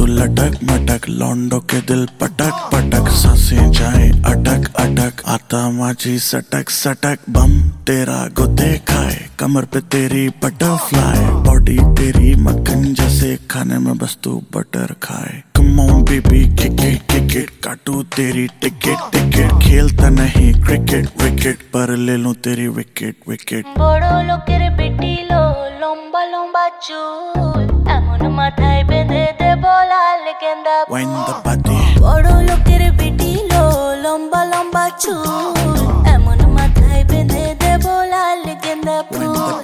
तू लटक मटक, लौंडो के दिल पटक पटक, सांसें जाए अटक अटक, आता माझी सटक सटक, बम तेरा गुद्दे खाए, कमर पे तेरी बटरफ्लाई, बॉडी तेरी मक्खन जैसे, खाने में बस तू बटर खाए। Come on baby kick it, काटू तेरी टिकट, खेलता नहीं क्रिकेट विकेट, पर ले लूं तेरी विकेट विकेट। बड़ो लोकेर बेटी लो लंबा लंबा चूल, एमन माथाय बेंधे देबो लाल गेंदा फूल। Wind the body, बड़ो लोकेर बेटी लो लंबा लंबा चूल, एमन माथाय बेंधे देबो लाल गेंदा फूल।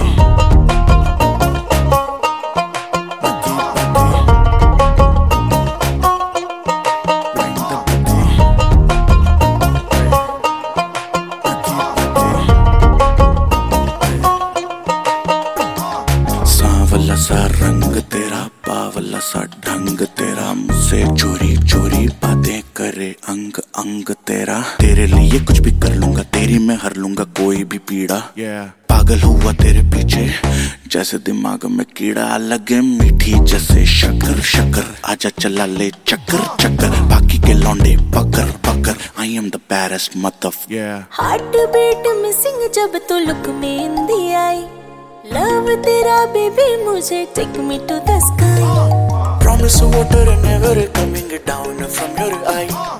सांवला सा रंग तेरा, बावला सा ढंग तेरा, मुझसे चोरी चोरी बातें करे अंग अंग तेरा, तेरे लिए कुछ भी कर लूंगा, तेरी मैं हर लूंगा कोई भी पीड़ा। पागल हुआ तेरे पीछे जैसे दिमाग में कीड़ा, लगे मीठी जैसे शक्कर शक्कर, आजा चला ले चक्कर चक्कर, बाकी के लौंडे पकड़ पकड़, I am the baddest mother. Heart beat missing जब तू लुक में इंदी आई, लव तेरा बेबी मुझे take me to the sky. Promise water and never coming down from your eye.